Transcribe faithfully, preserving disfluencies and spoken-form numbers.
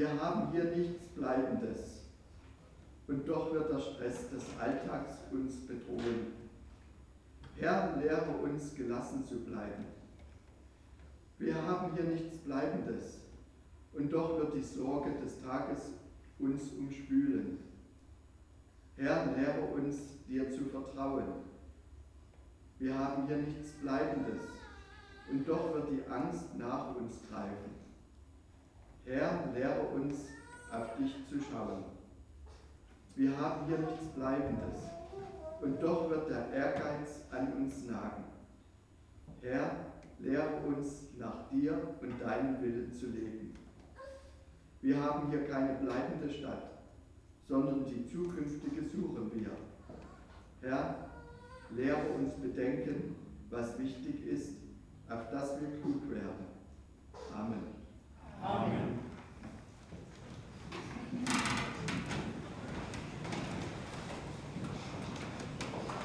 Wir haben hier nichts Bleibendes. Und doch wird der Stress des Alltags uns bedrohen. Herr, lehre uns, gelassen zu bleiben. Wir haben hier nichts Bleibendes. Und doch wird die Sorge des Tages uns umspülen. Herr, lehre uns, dir zu vertrauen. Wir haben hier nichts Bleibendes. Und doch wird die Angst nach uns greifen. Herr, lehre uns, auf dich zu schauen. Wir haben hier nichts Bleibendes. Und doch wird der Ehrgeiz an uns nagen. Herr, lehre uns, nach dir und deinem Willen zu leben. Wir haben hier keine bleibende Stadt, sondern die zukünftige suchen wir. Herr, lehre uns bedenken, was wichtig ist, auf das wir klug werden. Amen. Amen.